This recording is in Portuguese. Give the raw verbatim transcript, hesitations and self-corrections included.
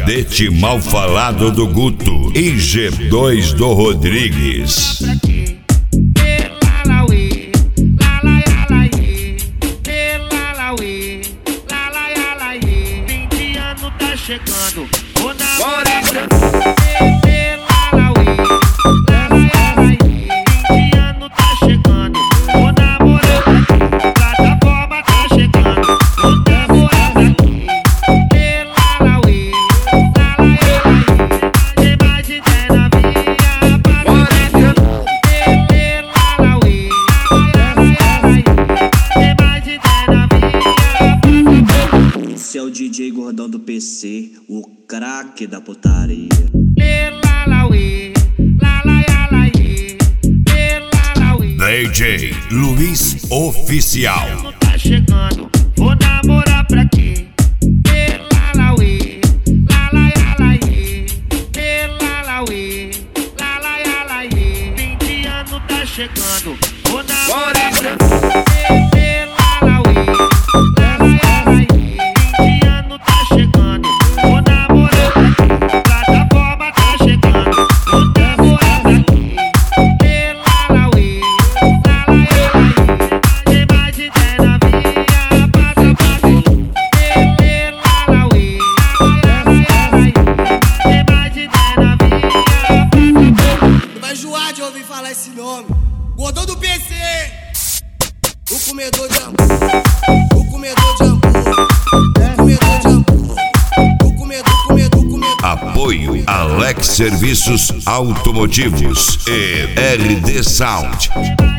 Cadete Mal Falado do Guto e G dois do Rodrigues. vinte anos tá chegando, vou namorar pra Esse é o D J Gordão do P C, o craque da putaria. D J Luiz Oficial. Tá chegando, vou namorar pra quê? vinte anos tá chegando, vou namorar pra quê? De ouvir falar esse nome, Gordão do P C, o comedor de hambúrguer, o comedor de hambúrguer, o comedor de hambúrguer, o comedor, comedor, comedor. Apoio Alex Serviços Automotivos e R D Sound.